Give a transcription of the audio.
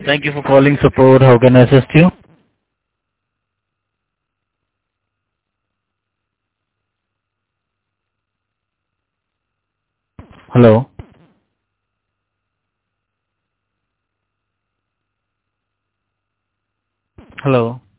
Thank you for calling support. How can I assist you? Hello? Hello?